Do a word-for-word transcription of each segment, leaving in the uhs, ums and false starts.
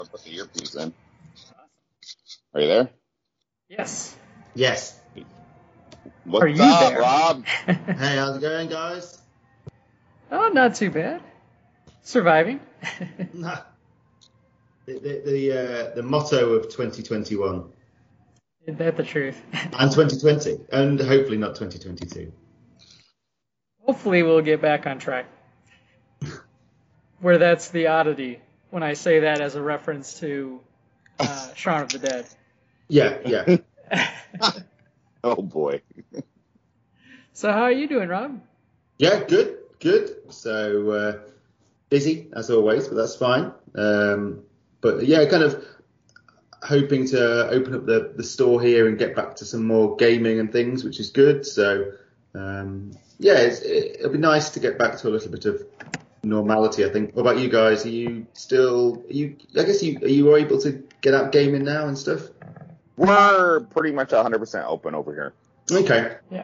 I'll put the earpiece in. Are you there? Yes. Yes. What's Are you up, there? Rob? Hey, how's it going, guys? Oh, not too bad. Surviving. Nah. The the the, uh, the motto of twenty twenty-one Isn't that the truth? and twenty twenty, and hopefully not twenty twenty-two. Hopefully we'll get back on track. Where that's the oddity when I say that as a reference to uh, Shaun of the Dead. Yeah, yeah. Oh boy. So how are you doing, Rob? Yeah, good, good. So uh, busy as always, but that's fine. Um, but yeah, kind of hoping to open up the, the store here and get back to some more gaming and things, which is good. So um, yeah, it's, it, it'll be nice to get back to a little bit of normality, I think. What about you guys? Are you still? Are you? I guess you are you able to get out gaming now and stuff? We're pretty much one hundred percent open over here. Okay, Yeah.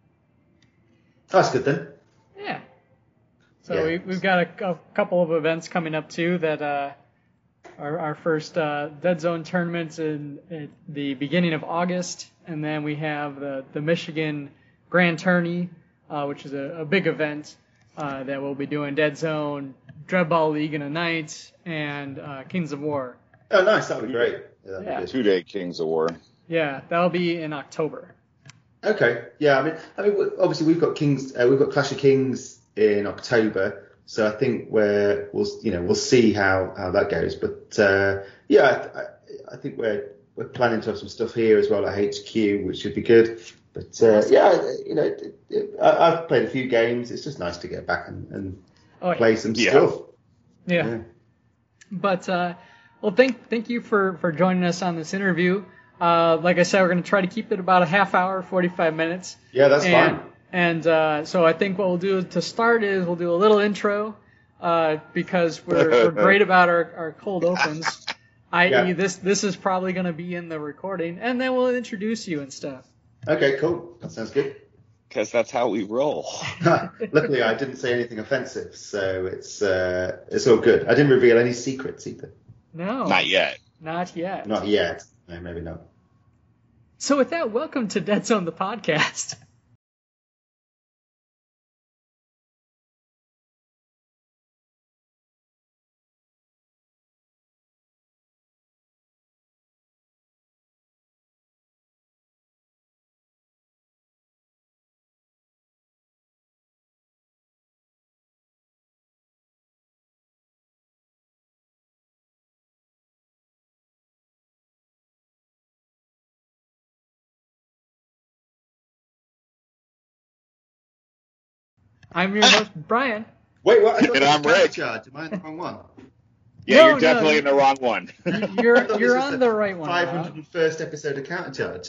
that's good then. Yeah. So Yeah. we, we've got a, a couple of events coming up too that uh, our, our first uh, Dead Zone tournaments in at the beginning of August, and then we have the, the Michigan Grand Tourney, uh, which is a, a big event uh, that we'll be doing Dead Zone, Dreadball League in a night, and uh, Kings of War. Oh, nice. That would be great. Yeah, that'd Yeah. be good. Two day Kings of War. Yeah, that'll be in October. Okay. Yeah. I mean, I mean, obviously we've got Kings. Uh, we've got Clash of Kings in October, so I think we're we'll you know we'll see how, how that goes. But uh, yeah, I, I think we're we're planning to have some stuff here as well at H Q, which should be good. But uh, yeah, you know, it, it, I, I've played a few games. It's just nice to get back and, and Oh, yeah. play some Yeah. stuff. Yeah. Yeah. But uh, well, thank thank you for, for joining us on this interview. Uh, like I said, we're going to try to keep it about a half hour, forty-five minutes. Yeah, that's and, fine. And uh, so I think what we'll do to start is we'll do a little intro uh, because we're, we're great about our, our cold opens, that is, Yeah. this this is probably going to be in the recording, and then we'll introduce you and stuff. Okay, cool. That sounds good. Because that's how we roll. Luckily, I didn't say anything offensive, so it's uh, it's all good. I didn't reveal any secrets either. No, Not yet. not yet. Not yet. No, maybe not. So with that, welcome to Dead Zone, the podcast. I'm your host, Brian. Wait, what? I thought And this I'm was Rick. Charge. Am I in the wrong one? Yeah, No, you're definitely no. in the wrong one. You're I thought you're this was on the right one. five Rob. hundred first episode of Counter Charge.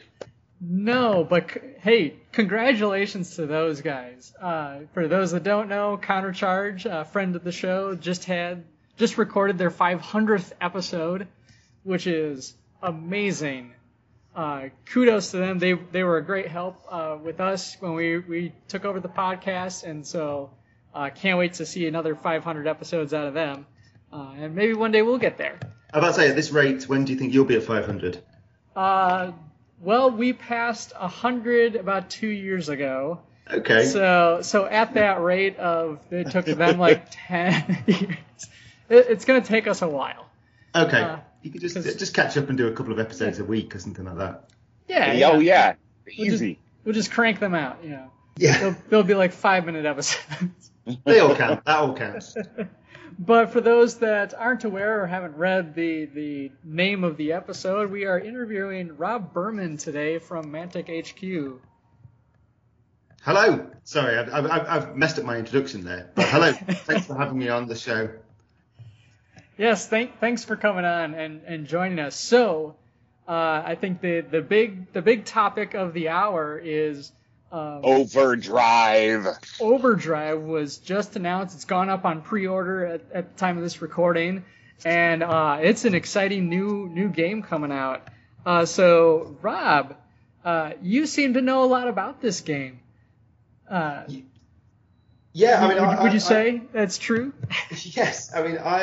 No, but c- hey, congratulations to those guys. Uh, for those that don't know, Countercharge, a friend of the show, just had just recorded their five hundredth episode, which is amazing. Uh, kudos to them. They they were a great help uh, with us when we, we took over the podcast, and so uh, can't wait to see another five hundred episodes out of them. Uh, and maybe one day we'll get there. I was about to say, at this rate, when do you think you'll be at five hundred? Uh, well, we passed one hundred about two years ago. Okay. So so at that rate of, it took them like ten years. It, it's going to take us a while. okay. uh, you could just 'cause- just catch up and do a couple of episodes a week or something like that. Yeah. Oh, yeah. We'll just, Easy. we'll just crank them out, you know. Yeah. They'll, they'll be like five minute episodes. They all count. That all counts. But for those that aren't aware or haven't read the, the name of the episode, we are interviewing Rob Berman today from Mantic H Q. Hello. Sorry, I've, I've, I've messed up my introduction there. But hello. Thanks for having me on the show. Yes, thank, thanks for coming on and, and joining us. So, uh, I think the, the big the big topic of the hour is um, Overdrive. Overdrive was just announced. It's gone up on pre-order at, at the time of this recording, and uh, it's an exciting new new game coming out. Uh, so, Rob, uh, you seem to know a lot about this game. Uh, Yeah, I mean, would, I, would you I- say that's true? Yes, I mean, I've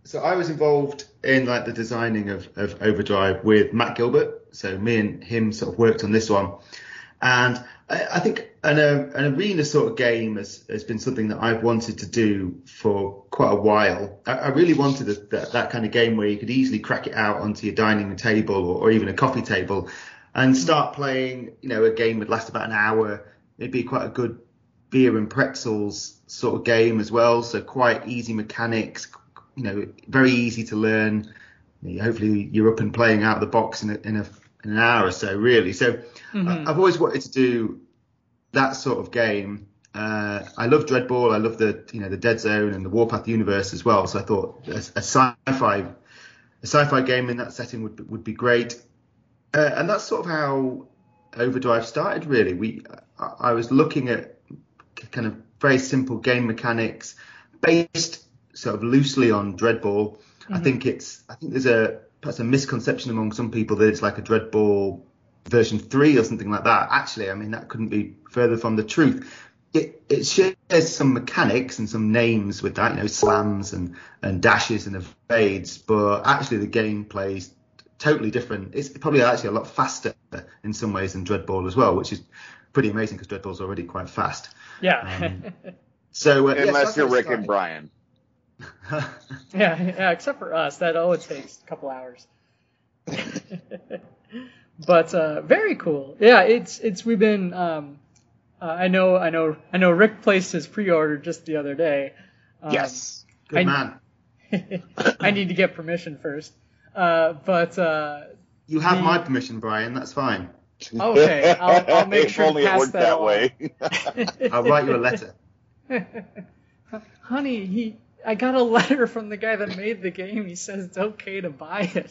so I was involved in like the designing of, of Overdrive with Matt Gilbert. So me and him sort of worked on this one. And I, I think an, uh, an arena sort of game has, has been something that I've wanted to do for quite a while. I, I really wanted a, that, that kind of game where you could easily crack it out onto your dining room table or, or even a coffee table and start playing, you know, a game that lasts about an hour. It'd be quite a good beer and pretzels sort of game as well. So quite easy mechanics, you know, very easy to learn. Hopefully you're up and playing out of the box in a, in a in an hour or so, really. So mm-hmm. I've always wanted to do that sort of game. Uh, I love Dreadball. I love the you know the Dead Zone and the Warpath universe as well. So I thought a, a sci-fi a sci-fi game in that setting would be, would be great. Uh, and that's sort of how Overdrive started, really. We I, I was looking at kind of very simple game mechanics based sort of loosely on Dreadball. Mm-hmm. I think it's I think there's a perhaps a misconception among some people that it's like a Dreadball version three or something like that. Actually, I mean, that couldn't be further from the truth. It, it shares some mechanics and some names with that, you know, slams and, and dashes and evades, but actually the game plays totally different. It's probably actually a lot faster in some ways than Dreadball as well, which is pretty amazing because Dreadball's already quite fast. Yeah. Um, so uh, Unless yeah, you're Rick and Brian. yeah, yeah, except for us, that always takes a couple hours. But uh, very cool. Yeah, it's it's we've been. Um, uh, I know, I know, I know. Rick placed his pre-order just the other day. Um, yes, good I, man. I need to get permission first, uh, but uh, you have the, my permission, Brian. That's fine. Okay, I'll, I'll make if sure only to pass it worked that, that along. way. I'll write you a letter. Honey, he. I got a letter from the guy that made the game. He says it's okay to buy it.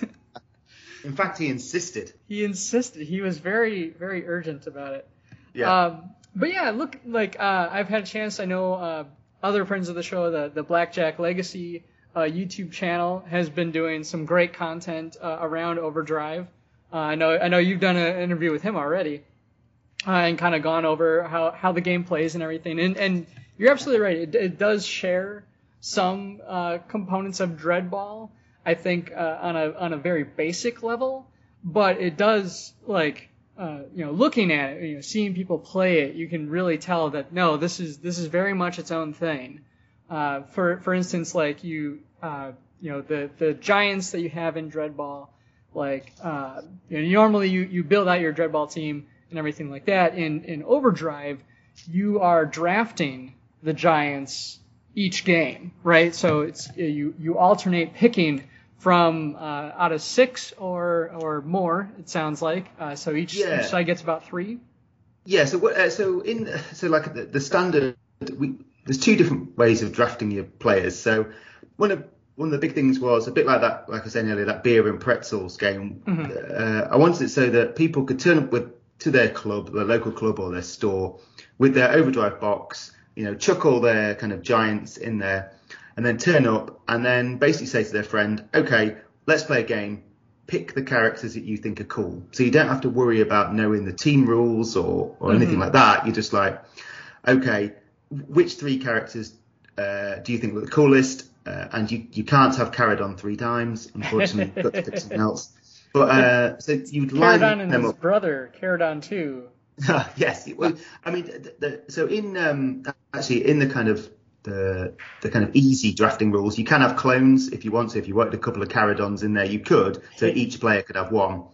In fact, he insisted. He insisted. He was very, very urgent about it. Yeah. Um, but yeah, look, like uh, I've had a chance. I know uh, other friends of the show, the the Blackjack Legacy uh, YouTube channel has been doing some great content uh, around Overdrive. Uh, I know, I know you've done an interview with him already, uh, and kind of gone over how, how the game plays and everything. And and you're absolutely right. It, it does share some uh, components of Dreadball, I think, uh, on a on a very basic level, but it does, like, uh, you know, looking at it, you know, seeing people play it, you can really tell that no, this is this is very much its own thing. Uh, for for instance, like you, uh, you know, the the giants that you have in Dreadball, like, uh, you know, normally you you build out your Dreadball team and everything like that. In in Overdrive, you are drafting the giants each game, right? So it's you you alternate picking from uh, out of six or or more. It sounds like uh, so each, Yeah. each side gets about three. Yeah. So what? Uh, so in so like the, the standard, we, there's two different ways of drafting your players. So one of one of the big things was a bit like that, like I was saying earlier, that beer and pretzels game. Mm-hmm. Uh, I wanted it so that people could turn up with to their club, their local club or their store, with their Overdrive box. You know, chuck all their kind of giants in there and then turn up and then basically say to their friend, okay, let's play a game. Pick the characters that you think are cool. So you don't have to worry about knowing the team rules or, or mm-hmm. anything like that. You're just like, okay, which three characters uh, do you think look the coolest? Uh, and you, you can't have Caradon three times, unfortunately. You've got to pick something else. But uh, so you'd line Caradon and them his up. brother, Caradon two. Yes. Well, I mean, the, the, so in um, actually in the kind of the the kind of easy drafting rules, you can have clones if you want to. If you wanted a couple of Caradons in there, you could. So each player could have one.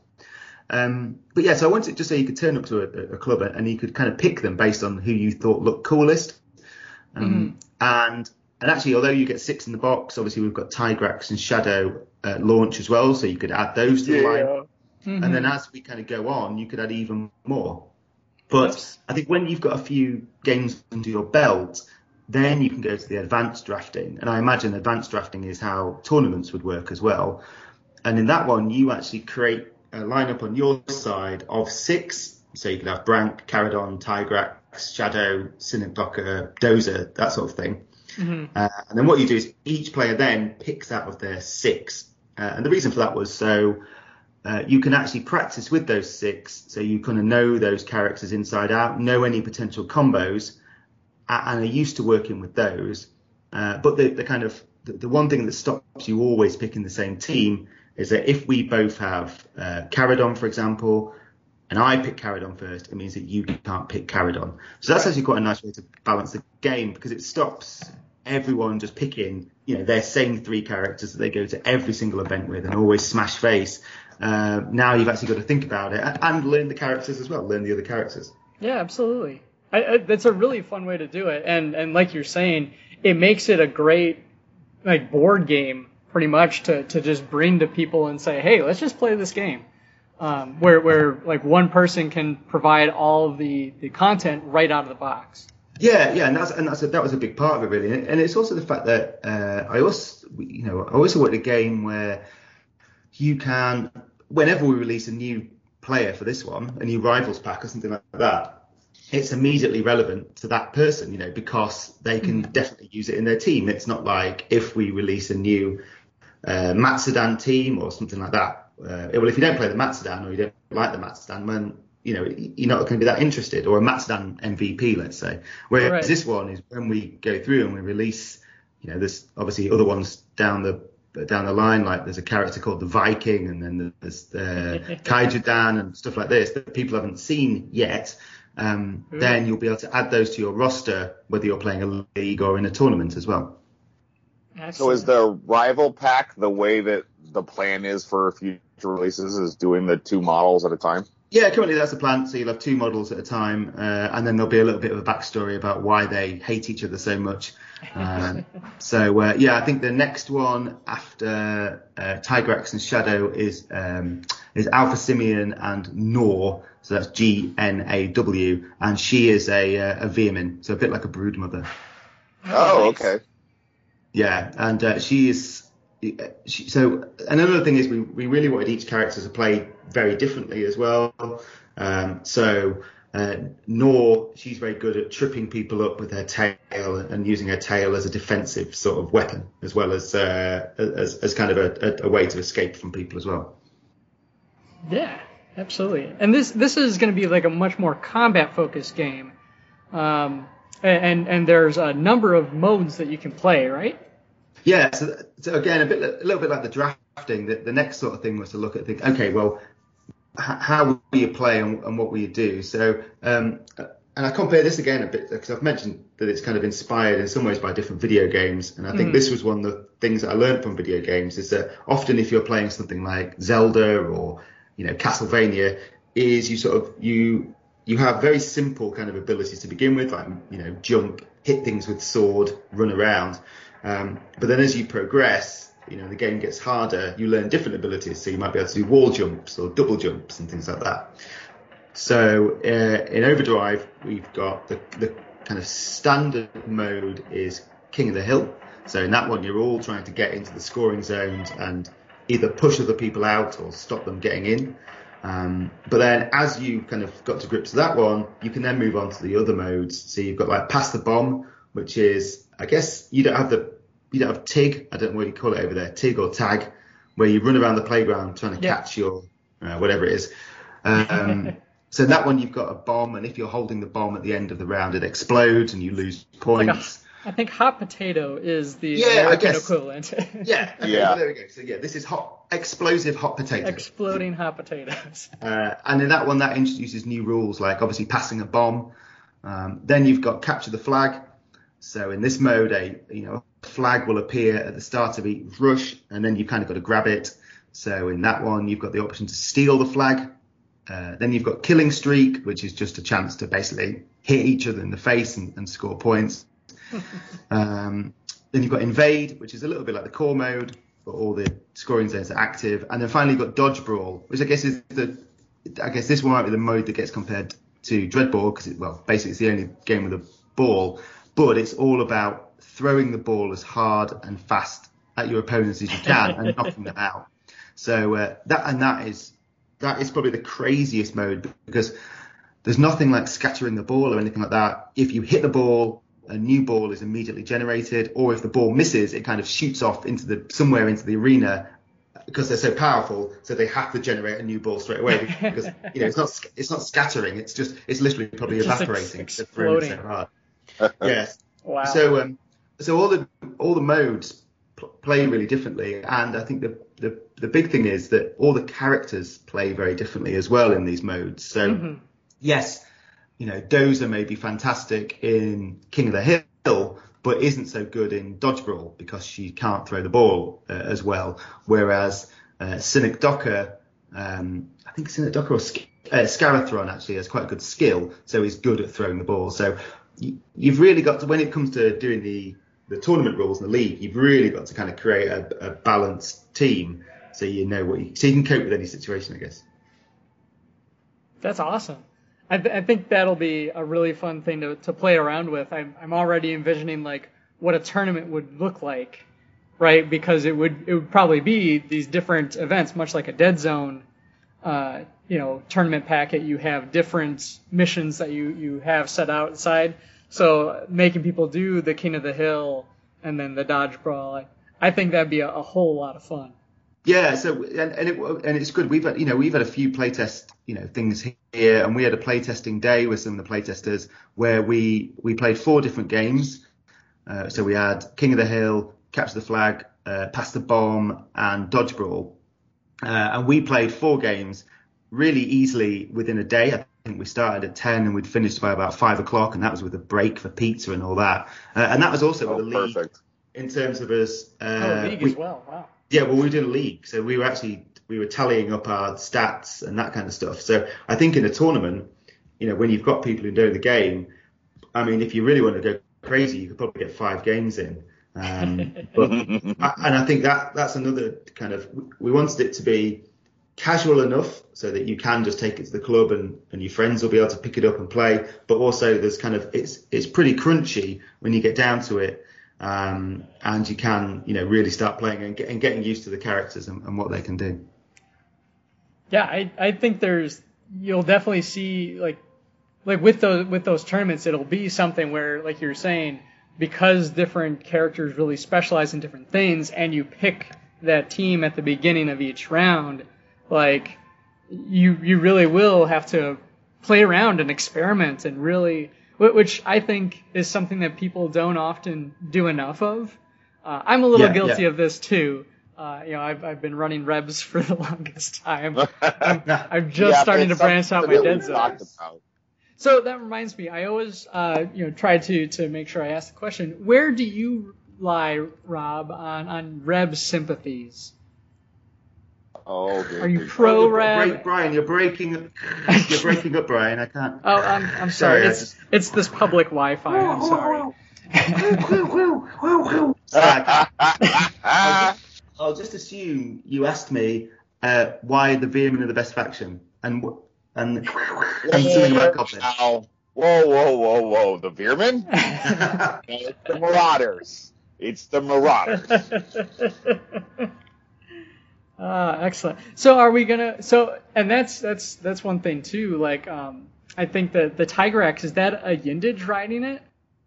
Um, but yeah, so I wanted just so you could turn up to a, a club and you could kind of pick them based on who you thought looked coolest. Um, mm-hmm. And and actually, although you get six in the box, obviously we've got Tigrex and Shadow uh, launch as well, so you could add those to yeah. the line. Mm-hmm. And then as we kind of go on, you could add even more. But I think when you've got a few games under your belt, then you can go to the advanced drafting. And I imagine advanced drafting is how tournaments would work as well. And in that one, you actually create a lineup on your side of six. So you could have Brank, Caradon, Tigrex, Shadow, Cynic Blocker, Dozer, that sort of thing. Mm-hmm. Uh, and then what you do is each player then picks out of their six. Uh, and the reason for that was so uh, you can actually practice with those six. So you kind of know those characters inside out, know any potential combos, and are used to working with those. Uh, but the, the kind of the, the one thing that stops you always picking the same team is that if we both have uh, Caradon, for example, and I pick Caradon first, it means that you can't pick Caradon. So that's actually quite a nice way to balance the game, because it stops everyone just picking, you know, their same three characters that they go to every single event with and always smash face. Uh, now you've actually got to think about it and, and learn the characters as well, learn the other characters. Yeah, absolutely. I, I, that's a really fun way to do it. And, and like you're saying, it makes it a great like board game pretty much to, to just bring to people and say, hey, let's just play this game. Um, where, where like one person can provide all of the, the content right out of the box. Yeah, yeah, and that's and that's a, that was a big part of it, really. And it's also the fact that uh, I also, you know, I also want a game where you can, whenever we release a new player for this one, a new Rivals pack or something like that, it's immediately relevant to that person, you know, because they can definitely use it in their team. It's not like if we release a new uh, Matsudan team or something like that. Uh, well, if you don't play the Matsudan or you don't like the Matsudan, then you know you're not going to be that interested. Or a Matsudan M V P, let's say. Whereas right. this one is when we go through and we release, you know, there's obviously other ones down the down the line, like there's a character called the Viking, and then there's uh, Kaijudan and stuff like this that people haven't seen yet. Um, then you'll be able to add those to your roster, whether you're playing a league or in a tournament as well. Excellent. So is the rival pack the way that the plan is for future releases, is doing the two models at a time? Yeah, currently that's the plan. So you'll have two models at a time, uh, and then there'll be a little bit of a backstory about why they hate each other so much. Um, so uh, yeah, I think the next one after uh, Tigrex and Shadow is um, is Alpha Simeon and Gnaw. So that's G N A W, and she is a uh, a Veerman, so a bit like a brood mother. Oh, okay. Yeah, and uh, she is. She, so another thing is we, we really wanted each character to play very differently as well. Um, so uh, Nor, she's very good at tripping people up with her tail and using her tail as a defensive sort of weapon, as well as uh, as, as kind of a, a way to escape from people as well. Yeah, absolutely. And this this is going to be like a much more combat focused game. Um, and and there's a number of modes that you can play, right? Yeah, so, so again, a bit, a little bit like the drafting. The, the next sort of thing was to look at, think, okay, well, h- how will you play and, and what will you do? So, um, and I compare this again a bit because I've mentioned that it's kind of inspired in some ways by different video games, and I think mm. this was one of the things that I learned from video games is that often if you're playing something like Zelda or you know Castlevania, is you sort of you you have very simple kind of abilities to begin with, like you know jump, hit things with sword, run around. Um, but then as you progress, you know, the game gets harder, you learn different abilities. So you might be able to do wall jumps or double jumps and things like that. So uh, in Overdrive, we've got the, the kind of standard mode is King of the Hill. So in that one, you're all trying to get into the scoring zones and either push other people out or stop them getting in. Um, but then as you kind of got to grips with that one, you can then move on to the other modes. So you've got like Pass the Bomb, which is, I guess you don't have the, you don't have TIG, I don't know what you call it over there, TIG or tag, where you run around the playground trying to yeah. catch your, uh, whatever it is. Um, so in that one you've got a bomb, and if you're holding the bomb at the end of the round, it explodes and you lose points. Like a, I think hot potato is the yeah, American I guess, equivalent. yeah, okay, yeah. Well, there we go. So yeah, this is hot, explosive hot potato. Exploding hot potatoes. Uh, and in that one, that introduces new rules, like obviously passing a bomb. Um, then you've got capture the flag. So in this mode, a you know flag will appear at the start of each rush, and then you've kind of got to grab it. So in that one, you've got the option to steal the flag. Uh, then you've got killing streak, which is just a chance to basically hit each other in the face and, and score points. um, then you've got invade, which is a little bit like the core mode, but all the scoring zones are active. And then finally, you've got dodge brawl, which I guess is the I guess this one might be the mode that gets compared to Dreadball because it, well, basically it's the only game with a ball. But it's all about throwing the ball as hard and fast at your opponents as you can and knocking them out. So uh, that and that is that is probably the craziest mode because there's nothing like scattering the ball or anything like that. If you hit the ball, a new ball is immediately generated, or if the ball misses, it kind of shoots off into the somewhere into the arena because they're so powerful. So they have to generate a new ball straight away because you know it's not it's not scattering. It's just it's literally probably it's evaporating. Ex- exploding. So hard. Yes. Wow. So um, so all the all the modes p- play really differently. And I think the, the the big thing is that all the characters play very differently as well in these modes. So mm-hmm. yes, you know, Dozer may be fantastic in King of the Hill, but isn't so good in Dodge Brawl because she can't throw the ball uh, as well. Whereas uh, Cynic Docker, um, I think Cynic Docker or Sc- uh, Scarathron actually has quite a good skill, so he's good at throwing the ball. So you, you've really got to, when it comes to doing the, the tournament rules in the league, you've really got to kind of create a, a balanced team so you know what you, so you can cope with any situation, I guess. That's awesome. I, th- I think that'll be a really fun thing to, to play around with. I'm, I'm already envisioning like what a tournament would look like, right? Because it would it would probably be these different events, much like a Dead Zone, uh, you know, tournament packet. You have different missions that you, you have set outside. So making people do the King of the Hill and then the Dodge Brawl, I, I think that'd be a, a whole lot of fun. Yeah, so and and, it, and it's good. We've had, you know we've had a few playtest you know things here, and we had a playtesting day with some of the playtesters where we we played four different games. Uh, so we had King of the Hill, Capture the Flag, uh, Pass the Bomb, and Dodge Brawl, uh, and we played four games really easily within a day. I think we started at ten and we'd finished by about five o'clock, and that was with a break for pizza and all that. Uh, and that was also oh, with a league perfect. In terms of us. Uh, oh, league we, as well. Wow. Yeah, well, we were doing a league, so we were actually we were tallying up our stats and that kind of stuff. So I think in a tournament, you know, when you've got people who know the game, I mean, if you really want to go crazy, you could probably get five games in. Um, but and I think that that's another kind of we wanted it to be casual enough so that you can just take it to the club and, and your friends will be able to pick it up and play. But also there's kind of it's it's pretty crunchy when you get down to it. Um, and you can, you know, really start playing and, get, and getting used to the characters and, and what they can do. Yeah, I, I think there's you'll definitely see like like with those with those tournaments, it'll be something where, like you're saying, because different characters really specialize in different things, and you pick that team at the beginning of each round, like you you really will have to play around and experiment and really. Which I think is something that people don't often do enough of. Uh, I'm a little yeah, guilty yeah. of this too. Uh, you know, I've I've been running Rebs for the longest time. I'm, I'm just yeah, starting to branch out my Dead Zones. So that reminds me, I always uh, you know try to to make sure I ask the question: where do you lie, Rob, on on Rebs sympathies? Oh, good. Are you pro oh, Reb? Break, Brian, you're breaking up. You're breaking up, Brian. I can't. Oh, I'm I'm sorry. sorry it's just... it's this public Wi-Fi. I'm sorry. I'll, just, I'll just assume you asked me uh, why the Veermen are the best faction, and and, and something about Goblin. Whoa, whoa, whoa, whoa! The Veermen? No, it's the Marauders. It's the Marauders. Ah, excellent. So are we gonna? So and that's that's that's one thing too. Like, um, I think that the Tigrex, is that a Yindage riding it?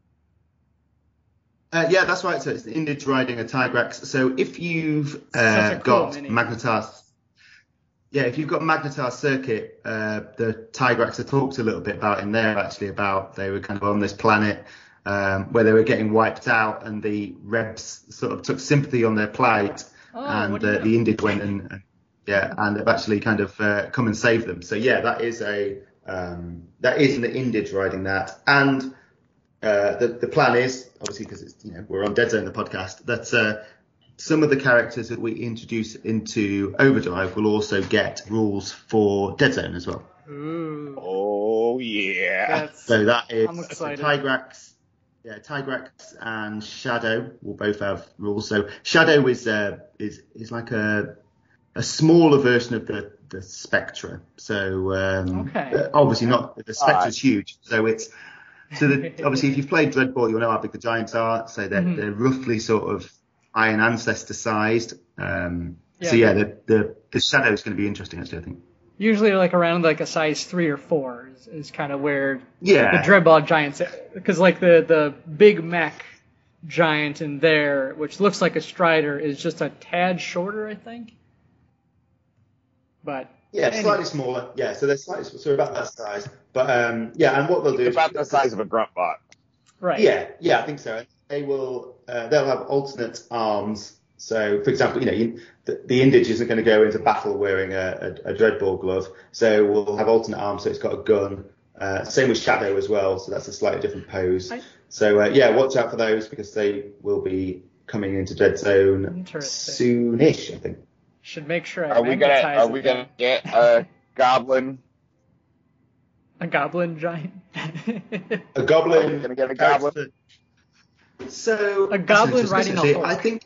Uh, yeah, that's right. So it's the Yindage riding a Tigrex. So if you've uh, cool got mini. Magnetar, yeah, if you've got Magnetar Circuit, uh, the Tigrex I talked a little bit about in there actually about they were kind of on this planet um, where they were getting wiped out, and the Rebs sort of took sympathy on their plight. Oh, and what do you uh, know? the Yindage went and uh, yeah, and have actually kind of uh, come and saved them. So yeah, that is a um, that is an Yindage riding that, and uh, the the plan is obviously because it's you know we're on Dead Zone the podcast that uh, some of the characters that we introduce into Overdrive will also get rules for Dead Zone as well. Ooh. Oh yeah. That's, So that is I'm so excited. Tigrex. Yeah, Tigrex and Shadow will both have rules. So Shadow is uh, is is like a a smaller version of the the Spectra. So um, Okay. uh, obviously not the Spectra's Ah. huge. So it's so the, obviously if you've played Dreadball, you'll know how big the giants are. So they're Mhm. they're roughly sort of Iron Ancestor sized. Um, So Yeah. yeah, the the the Shadow is going to be interesting actually. I think. Usually like around like a size three or four is, is kind of where Yeah. the Dreadball giants, because like the the big mech giant in there, which looks like a Strider, is just a tad shorter, I think. But Yeah, anyway. slightly smaller. Yeah, so they're slightly so about that size. But um, yeah, and what they'll do It's is about the size of a grunt bot. Right. Yeah, yeah, I think so. They will. Uh, they'll have alternate arms So, for example, you know, you, the, the Indage isn't going to go into battle wearing a, a, a Dreadball glove, so we'll have alternate arms, so it's got a gun. Uh, same with Shadow as well, so that's a slightly different pose. I, so, uh, yeah, watch out for those because they will be coming into Dread Zone soonish, I think. Should make sure I are we gonna Are we going to get a Goblin? A Goblin giant? a Goblin. Are we going to get a Goblin? So a goblin riding a Hulk. I think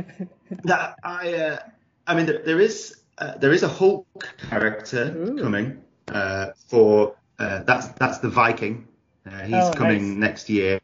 that I, uh, I mean, there is uh, there is a Hulk character Ooh. coming uh, for uh, that's that's the Viking. Uh, he's oh, coming nice. next year.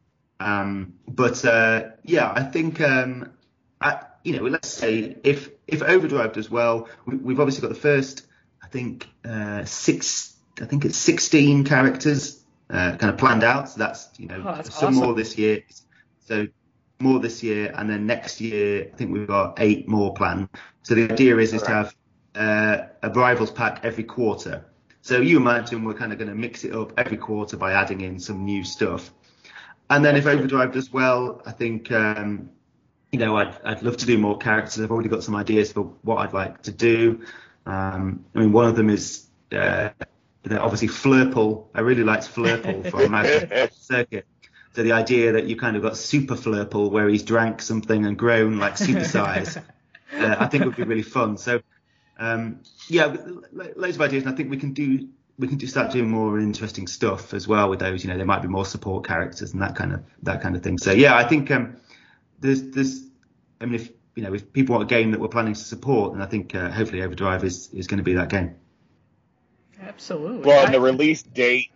Um, but uh, yeah, I think um, I, you know, let's say if if Overdrive does well, we, we've obviously got the first, I think uh, six, I think it's sixteen characters uh, kind of planned out. So that's you know oh, that's some awesome. more this year. So more this year, and then next year, I think we've got eight more planned. So the idea is, is to have uh, a Rivals pack every quarter. So you imagine we're kind of going to mix it up every quarter by adding in some new stuff. And then if Overdrive does well, I think, um, you know, I'd, I'd love to do more characters. I've already got some ideas for what I'd like to do. Um, I mean, one of them is uh, obviously Flurple. I really liked Flurple from Magic Circuit. So the idea that you kind of got Super Flurple, where he's drank something and grown like super size, uh, I think would be really fun. So um, yeah, loads of ideas, and I think we can do we can do start doing more interesting stuff as well with those. You know, there might be more support characters and that kind of that kind of thing. So yeah, I think um, there's there's I mean, if you know if people want a game that we're planning to support, then I think uh, hopefully Overdrive is is going to be that game. Absolutely. Well, and the release date.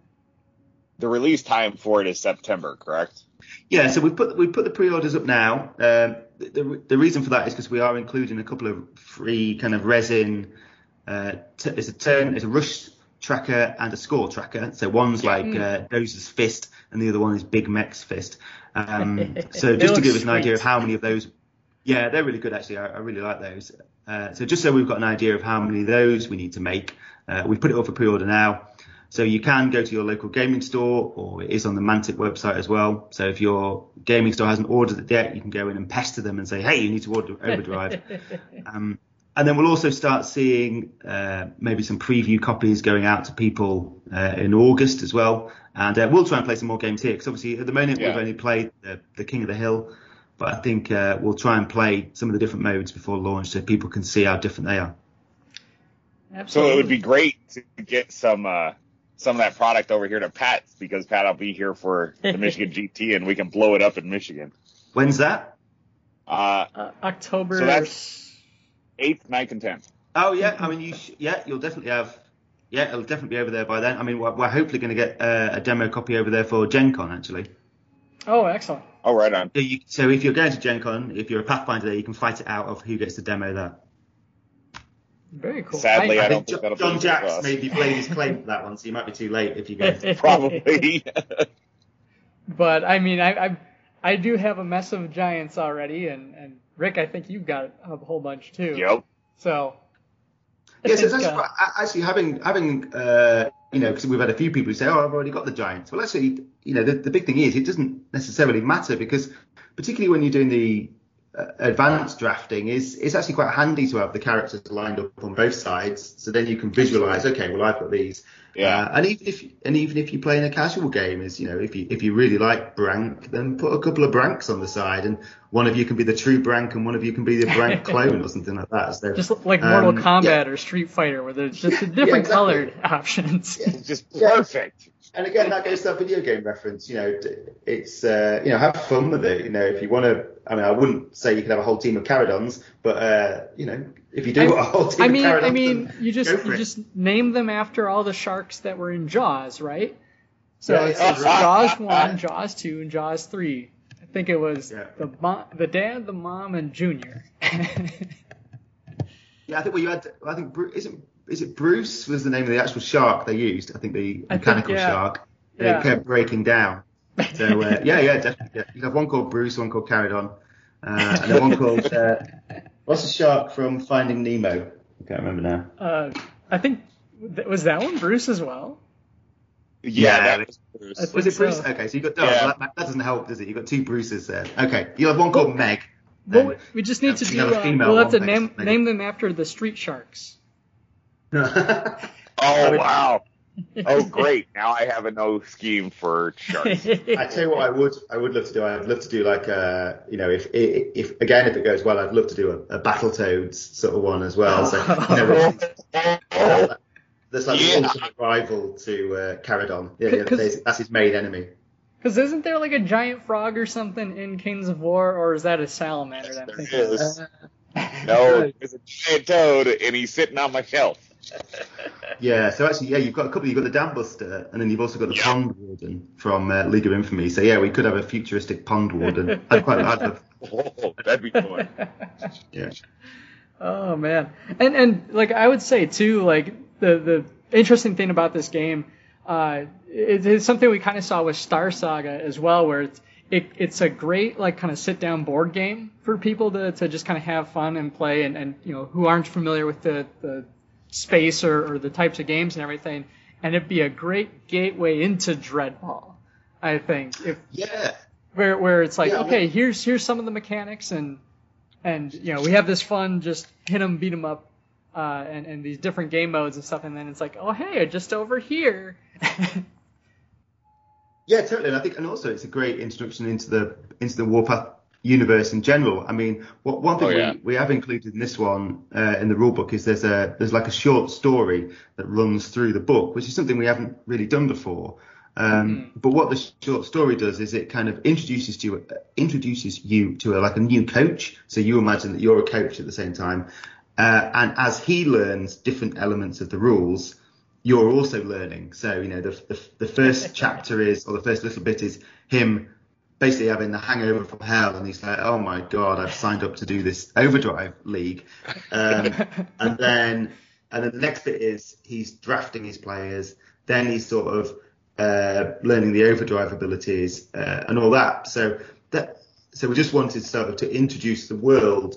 The release time for it is September, correct? Yeah, so we put we put the pre-orders up now. Um, the, the the reason for that is because we are including a couple of free kind of resin. Uh, t- it's a turn, it's a rush tracker and a score tracker. So one's like uh, Dozer's Fist, and the other one is Big Mech's Fist. Um, so just to give us an idea of how many of those. Yeah, they're really good actually. I, I really like those. Uh, so just so we've got an idea of how many of those we need to make, uh, we've put it up for pre-order now. So you can go to your local gaming store, or it is on the Mantic website as well. So if your gaming store hasn't ordered it yet, you can go in and pester them and say, hey, you need to order Overdrive. um, and then we'll also start seeing uh, maybe some preview copies going out to people uh, in August as well. And uh, we'll try and play some more games here, because obviously at the moment yeah. we've only played the, the King of the Hill. But I think uh, we'll try and play some of the different modes before launch so people can see how different they are. Absolutely. So it would be great to get some... Uh... some of that product over here to Pat, because Pat will be here for the Michigan G T and we can blow it up in Michigan. When's that? Uh, uh, October. So that's eighth, ninth, and tenth. Oh yeah, I mean you. Sh- yeah, you'll definitely have. Yeah, it'll definitely be over there by then. I mean, we're, we're hopefully going to get uh, a demo copy over there for Gen Con actually. Oh, excellent. Oh, right on. So, you, so if you're going to Gen Con, if you're a Pathfinder there, you can fight it out of who gets to demo that. Very cool. Sadly, I, I, I don't think, think John Jacks maybe played his claim for that one, so you might be too late if you go. Probably. But I mean, I, I I do have a mess of giants already, and, and Rick, I think you've got a whole bunch too. Yep. So. Yes, it's actually, uh, actually having having uh, you know, because we've had a few people who say, "Oh, I've already got the giants." Well, actually, you know, the, the big thing is it doesn't necessarily matter, because particularly when you're doing the uh, advanced drafting, is it's actually quite handy to have the characters lined up on both sides, so then you can visualize. Okay, well, I've got these. Yeah. Uh, and even if and even if you play in a casual game, is you know, if you if you really like Brank, then put a couple of Branks on the side, and one of you can be the true Brank, and one of you can be the Brank clone or something like that. So, just like Mortal um, Kombat yeah. or Street Fighter, where there's just different yeah, exactly. colored options. It's just perfect. And again, that goes to that video game reference. You know, it's uh, you know, have fun with it. You know, if you want to, I mean, I wouldn't say you could have a whole team of Caradons, but uh, you know, if you do I, want a whole team I mean, of Caradons, I mean, you just you it. just name them after all the sharks that were in Jaws, right? So Yeah, it's, yeah, it's right. Jaws one, Jaws two, and Jaws three. I think it was Yeah. the mom, the dad, the mom, and Junior. Yeah, I think well, you had. I think Bru- isn't is it Bruce was the name of the actual shark they used? I think the I think, mechanical yeah. shark. They Yeah. kept breaking down. So uh, yeah, yeah, definitely. Yeah. You have one called Bruce, one called Caradon, uh, and then one called uh, what's the shark from Finding Nemo? I can't remember now. Uh, I think was that one Bruce as well. Yeah, that was Bruce. I think Was it Bruce? so. Okay, so you got oh, Yeah. that, that doesn't help, does it? You got two Bruces there. Okay, you have one called Meg. Well, we just need to you do. know, a Uh, female we'll have to one name makes- name them after the Street Sharks. Oh wow! Oh great! Now I have a no scheme for sharks. I tell you what, I would, I would love to do. I'd love to do like a, you know, if, if, if again, if it goes well, I'd love to do a, a Battletoads sort of one as well. So, you know, there's like Yeah. the ultimate rival to uh, Caradon. Yeah, yeah, that's that's his main enemy. Because isn't there like a giant frog or something in Kings of War, or is that a salamander? That I'm There thinking of? is. No, there's a giant toad, and he's sitting on my shelf. Yeah, so actually, yeah, you've got a couple. You've got the Dam Buster, and then you've also got the Yeah. Pond Warden from uh, League of Infamy. So yeah, we could have a futuristic Pond Warden. I'd quite like that. Oh, that'd be fun. Yeah. Oh man, and and like I would say too, like the the interesting thing about this game, uh, it, it's something we kind of saw with Star Saga as well, where it's it, it's a great like kind of sit down board game for people to, to just kind of have fun and play, and, and you know who aren't familiar with the the space or, or the types of games and everything, and it'd be a great gateway into Dreadball, I think. If Yeah. where where it's like, Yeah, okay, here's here's some of the mechanics, and and you know we have this fun just hit 'em, beat 'em up, uh, and and these different game modes and stuff, and then it's like, oh hey, just over here. Yeah, totally. And I think, and also it's a great introduction into the into the Warpath universe in general. I mean, what one thing Oh, yeah. we, we have included in this one uh, in the rulebook is there's a there's like a short story that runs through the book, which is something we haven't really done before. Um, Mm-hmm. But what the short story does is it kind of introduces to you, introduces you to a, like a new coach. So you imagine that you're a coach at the same time, uh, and as he learns different elements of the rules, you're also learning. So, you know, the, the, the first chapter is, or the first little bit is him basically having the hangover from hell. And he's like, oh my God, I've signed up to do this Overdrive League. Um, and then, and then the next bit is he's drafting his players. Then he's sort of uh, learning the Overdrive abilities uh, and all that. So that, so we just wanted sort of to introduce the world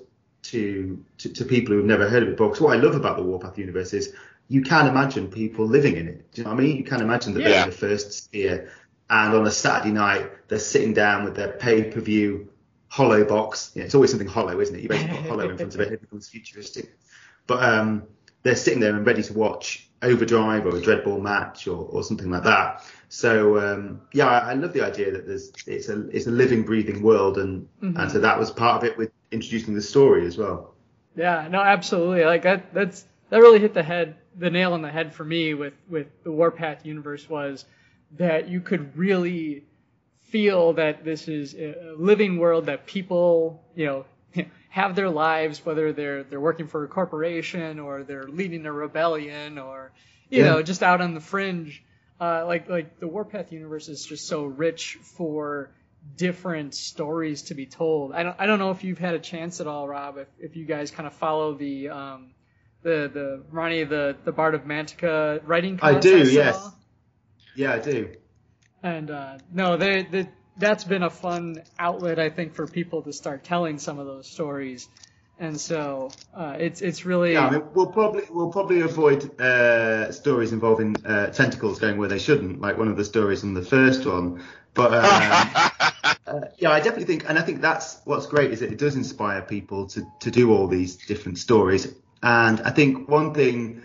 to, to, to people who've never heard of it before. Because what I love about the Warpath universe is, you can imagine people living in it. Do you know what I mean? You can imagine that they're Yeah. in the first sphere, and on a Saturday night they're sitting down with their pay-per-view hollow box. Yeah, it's always something hollow, isn't it? You basically put hollow in front of it, it becomes futuristic. But um, they're sitting there and ready to watch Overdrive or a Dreadball match or, or something like that. So um, yeah, I, I love the idea that there's it's a it's a living, breathing world, and Mm-hmm. and so that was part of it with introducing the story as well. Yeah, no, absolutely. Like that that's that really hit the head the nail on the head for me with, with the Warpath universe, was that you could really feel that this is a living world, that people, you know, have their lives, whether they're they're working for a corporation or they're leading a rebellion or, you Yeah. know, just out on the fringe. Uh, like like the Warpath universe is just so rich for different stories to be told. I don't I don't know if you've had a chance at all, Rob, if, if you guys kind of follow the um, the the Ronnie the the Bard of Mantica writing I contest do, at yes. all? Yeah, I do. And uh, no, they, they that's been a fun outlet, I think, for people to start telling some of those stories. And so uh, it's it's really Yeah, I mean, we'll probably we'll probably avoid uh, stories involving uh, tentacles going where they shouldn't, like one of the stories in the first one. But um, uh, yeah, I definitely think, and I think that's what's great, is that it does inspire people to to do all these different stories. And I think one thing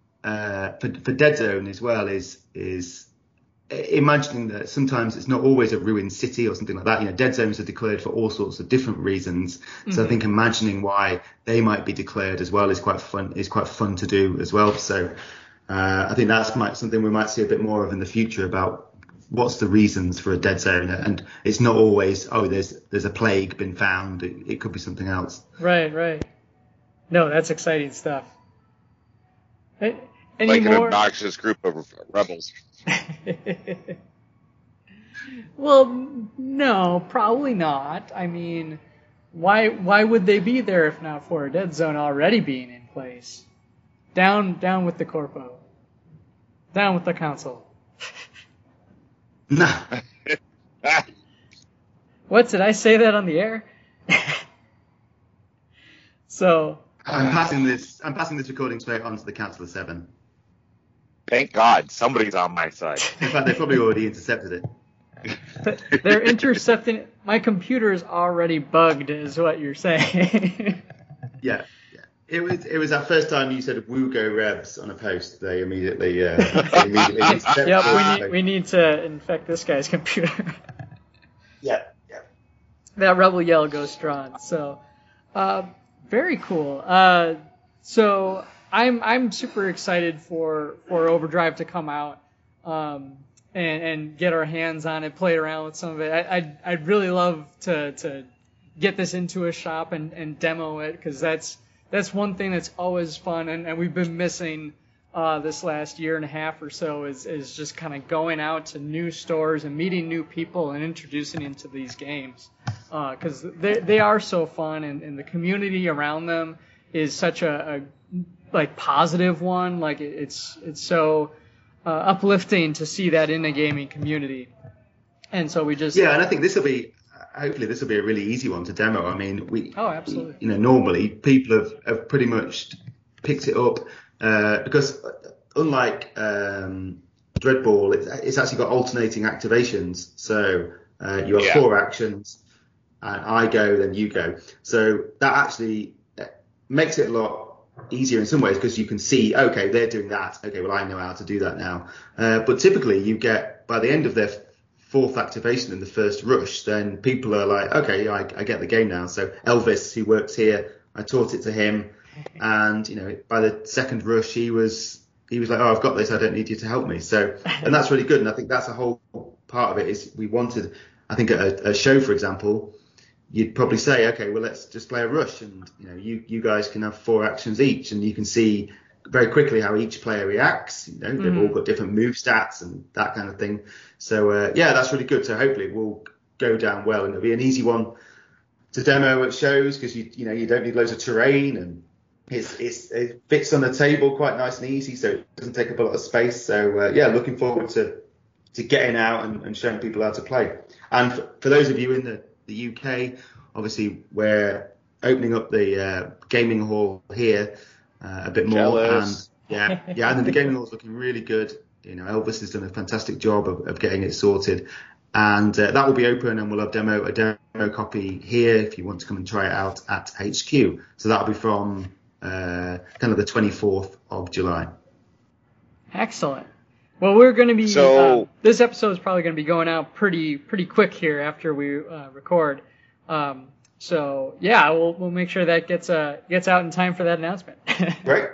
uh, for for Dead Zone as well is is imagining that sometimes it's not always a ruined city or something like that. You know, dead zones are declared for all sorts of different reasons. Mm-hmm. So I think imagining why they might be declared as well is quite fun. Is quite fun to do as well. So uh, I think that's might something we might see a bit more of in the future about what's the reasons for a dead zone. And it's not always, oh, there's there's a plague been found. It, it could be something else. Right, right. No, that's exciting stuff. Any like more? an obnoxious group of rebels. Well, no, probably not. I mean, why why would they be there if not for a dead zone already being in place? Down down with the corpo. Down with the council. No. What, did I say that on the air? So I'm passing this. I'm passing this recording straight on to the Council of Seven. Thank God somebody's on my side. In fact, they probably already intercepted it. They're intercepting. My computer is already bugged, is what you're saying. Yeah, yeah. It was it was that first time you said "Wugo Rebs" on a post. They immediately, uh, they immediately intercepted. Yep, we need we need to infect this guy's computer. Yeah, yeah. That Rebel Yell goes strong. So, uh, very cool. Uh, so I'm I'm super excited for for Overdrive to come out. Um, And, and get our hands on it, play around with some of it. I, I'd, I'd really love to, to get this into a shop and, and demo it, because that's that's one thing that's always fun, and, and we've been missing uh, this last year and a half or so is, is just kind of going out to new stores and meeting new people and introducing them to these games, because uh, they they are so fun, and, and the community around them is such a, a like positive one. Like it, it's it's so. Uh, uplifting to see that in the gaming community, and so we just yeah, and I think this will be hopefully this will be a really easy one to demo. I mean, we oh absolutely, you know, normally people have, have pretty much picked it up uh, because unlike um, Dreadball, it's, it's actually got alternating activations. So uh, you have yeah. four actions, and I go, then you go. So that actually makes it a lot easier in some ways, because you can see, okay, they're doing that. Okay, well, I know how to do that now. Uh, but typically, you get, by the end of their fourth activation in the first rush, then people are like, okay, I, I get the game now. So Elvis, who works here, I taught it to him, and you know, by the second rush, he was he was like, oh, I've got this. I don't need you to help me. So, and that's really good. And I think that's a whole part of it. Is we wanted, I think, at a, a show, for example, you'd probably say, okay, well, let's just play a rush, and you know, you, you guys can have four actions each, and you can see very quickly how each player reacts. You know, they've mm. all got different move stats and that kind of thing. So uh, yeah, that's really good. So hopefully it will go down well, and it'll be an easy one to demo at shows, because you you know you don't need loads of terrain, and it's, it's it fits on the table quite nice and easy, so it doesn't take up a lot of space. So uh, yeah, looking forward to to getting out and, and showing people how to play. And for, for those of you in the the U K, obviously we're opening up the uh, gaming hall here uh, a bit more. Jealous. And yeah, yeah, and the gaming hall's looking really good. You know, Elvis has done a fantastic job of, of getting it sorted, and uh, that will be open, and we'll have demo a demo copy here if you want to come and try it out at H Q. So that'll be from uh, kind of the twenty-fourth of July. Excellent. Well, we're going to be. So, uh, this episode is probably going to be going out pretty pretty quick here after we uh, record. Um, so yeah, we'll we'll make sure that gets uh gets out in time for that announcement. Right.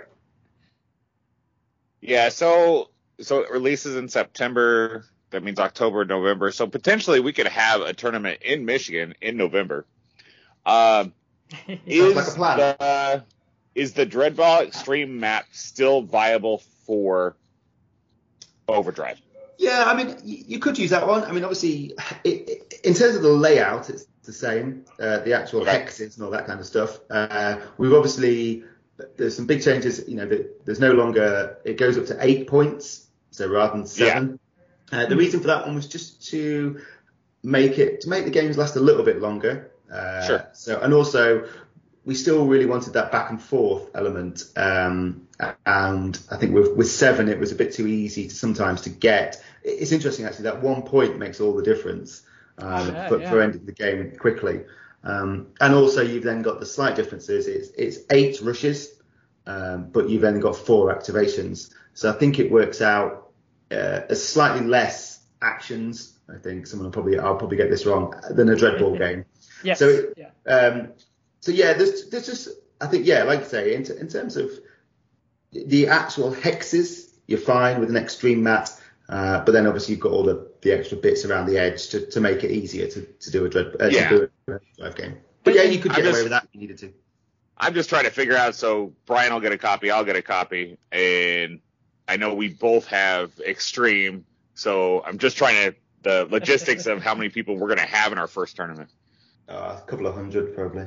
Yeah. So so it releases in September. That means October, November. So potentially we could have a tournament in Michigan in November. Um, is like a plan. the is the Dreadball Extreme map still viable for Overdrive? Yeah, I mean, you, you could use that one. I mean, obviously, it, it, in terms of the layout, it's the same. Uh, the actual okay. hexes and all that kind of stuff. Uh, we've obviously, there's some big changes. You know, there's no longer, it goes up to eight points, so rather than seven. Yeah. Uh, the reason for that one was just to make it, to make the games last a little bit longer. Uh, sure. So, and also, we still really wanted that back and forth element. Um, and I think with, with seven, it was a bit too easy to sometimes to get. It's interesting, actually, that one point makes all the difference um, yeah, for, yeah. for ending the game quickly. Um, and also, you've then got the slight differences. It's, it's eight rushes, um, but you've then got four activations. So I think it works out uh, as slightly less actions. I think someone will probably, I'll probably get this wrong, than a Dreadball game. Yes. So, it, yeah. um, so yeah, there's, there's just, I think, yeah, like I say, in, t- in terms of the actual hexes, you're fine with an extreme mat, uh, but then obviously you've got all the, the extra bits around the edge to, to make it easier to, to do a dread uh, yeah. to do a drive game. But yeah, you could get just, away with that if you needed to. I'm just trying to figure out. So Brian will get a copy, I'll get a copy, and I know we both have extreme. So I'm just trying to the logistics of how many people we're going to have in our first tournament. Uh, a couple of hundred probably.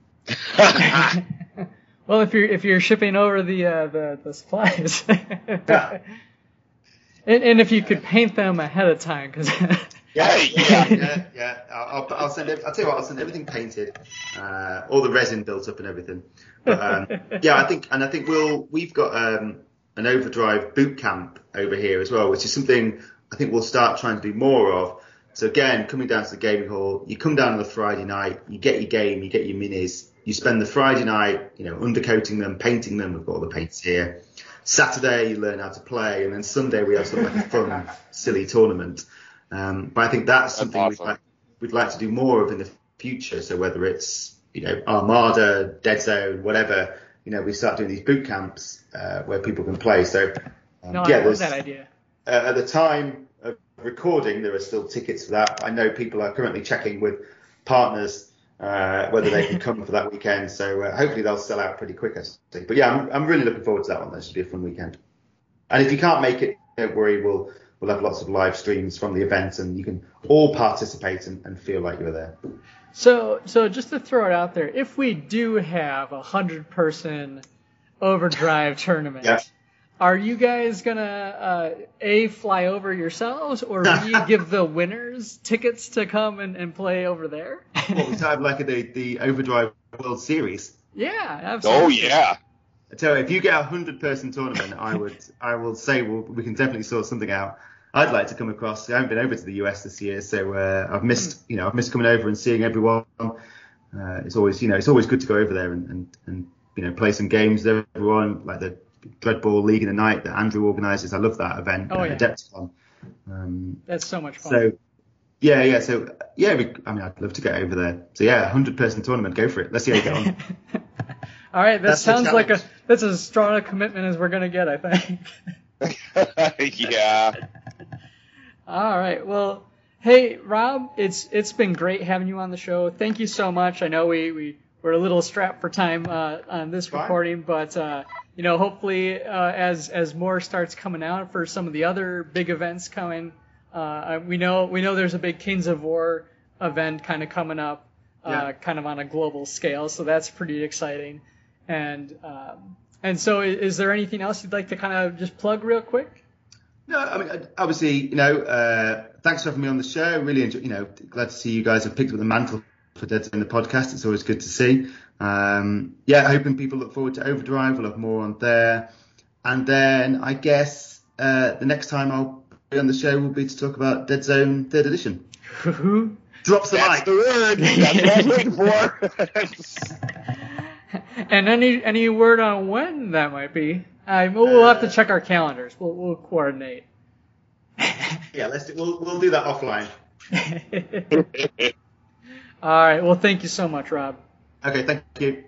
Well, if you're if you're shipping over the uh, the, the supplies, yeah. and, and if you could paint them ahead of time, because yeah, yeah, yeah, yeah. I'll, I'll send. I'll tell you what. I'll send everything painted, uh, all the resin built up and everything. But um, yeah, I think, and I think we'll we've got um, an Overdrive boot camp over here as well, which is something I think we'll start trying to do more of. So again, coming down to the gaming hall, you come down on a Friday night, you get your game, you get your minis, you spend the Friday night, you know, undercoating them, painting them. We've got all the paints here. Saturday, you learn how to play, and then Sunday we have sort of like a fun, silly tournament. Um, but I think that's, that's something awesome. we'd, like, we'd like to do more of in the future. So whether it's, you know, Armada, Dead Zone, whatever, you know, we start doing these boot camps uh, where people can play. So um, no, yeah, I love that idea. Uh, at the time of recording, there are still tickets for that. I know people are currently checking with partners uh, whether they can come for that weekend. So uh, hopefully they'll sell out pretty quick, I think. But yeah, I'm, I'm really looking forward to that one. That should be a fun weekend. And if you can't make it, don't worry. We'll we'll have lots of live streams from the event, and you can all participate and, and feel like you're there. So so just to throw it out there, if we do have a hundred person Overdrive tournament. Yeah. Are you guys gonna uh, a fly over yourselves, or do you give the winners tickets to come and, and play over there? What, we have like the the Overdrive World Series. Yeah, absolutely. Oh yeah. I tell you, if you get a hundred person tournament, I would I will say well, we can definitely sort something out. I'd like to come across. I haven't been over to the U S this year, so uh, I've missed you know I've missed coming over and seeing everyone. Uh, it's always you know it's always good to go over there and, and, and you know play some games with everyone, like the Dreadball League in the Night that Andrew organises. I love that event. Oh, uh, yeah. Adepticon. Um, That's so much fun. So, yeah, yeah. So, yeah, we, I mean, I'd love to get over there. So, yeah, hundred person tournament. Go for it. Let's see how you get on. All right, that That's sounds like a that's as strong a commitment as we're gonna get, I think. Yeah. All right. Well, hey, Rob, it's it's been great having you on the show. Thank you so much. I know we we we're a little strapped for time uh, on this Fine. recording, but uh, you know, hopefully, uh, as as more starts coming out for some of the other big events coming, uh, we know we know there's a big Kings of War event kind of coming up, uh, Yeah. kind of on a global scale. So that's pretty exciting. And um, and so, is, is there anything else you'd like to kind of just plug real quick? No, I mean, obviously, you know, uh, thanks for having me on the show. Really enjoy, you know, glad to see you guys have picked up the mantle for Dead Zone the podcast. It's always good to see. Um, yeah, hoping people look forward to Overdrive. We'll have more on there. And then I guess uh, the next time I'll be on the show will be to talk about Dead Zone third edition. Drops the That's mic. the word. That's what I'm waiting for. And any any word on when that might be? Uh, we'll have to check our calendars. We'll we'll coordinate. Yeah, let's do, we'll we'll do that offline. All right. Well, thank you so much, Rob. Okay, thank you.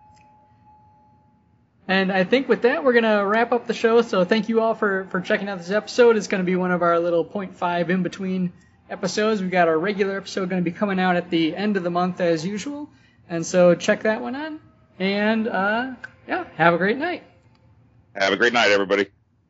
And I think with that, we're going to wrap up the show. So thank you all for, for checking out this episode. It's going to be one of our little point five in between episodes. We've got our regular episode going to be coming out at the end of the month as usual. And so check that one on. And uh, yeah, have a great night. Have a great night, everybody.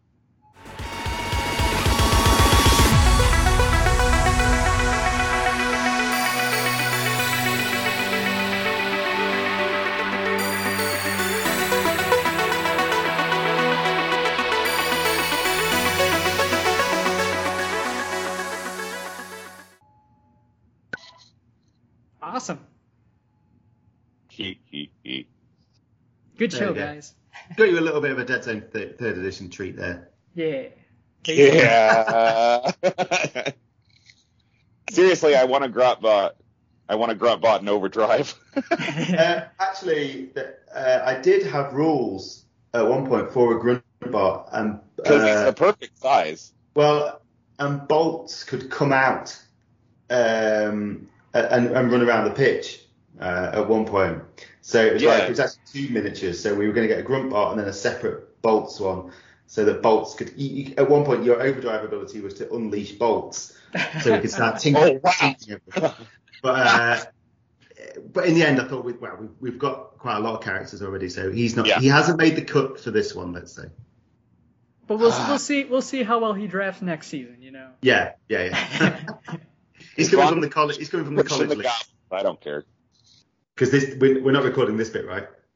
Awesome. He, he, he. Good There show, you go. guys. Got you a little bit of a Dead Zone th- third edition treat there. Yeah. Yeah. Seriously, I want a grunt bot. I want a grunt bot in Overdrive. uh, actually, uh, I did have rules at one point for a grunt bot, and Because uh, it's the perfect size. well, and bolts could come out um, and, and run around the pitch uh, at one point. So it was Yeah. like it was actually two miniatures. So we were going to get a grunt bot and then a separate bolts one, so that bolts could. You, you, at one point, your Overdrive ability was to unleash bolts, so we could start tinkering. Oh, wow. tinkering with it. But uh, but in the end, I thought we well we, we've got quite a lot of characters already, so he's not Yeah. he hasn't made the cut for this one, let's say. But we'll we'll see we'll see how well he drafts next season. You know. Yeah, yeah, yeah. he's coming from the college. He's coming from the Pushing college the league. gospel. I don't care. Because this we're, we're not recording this bit, right?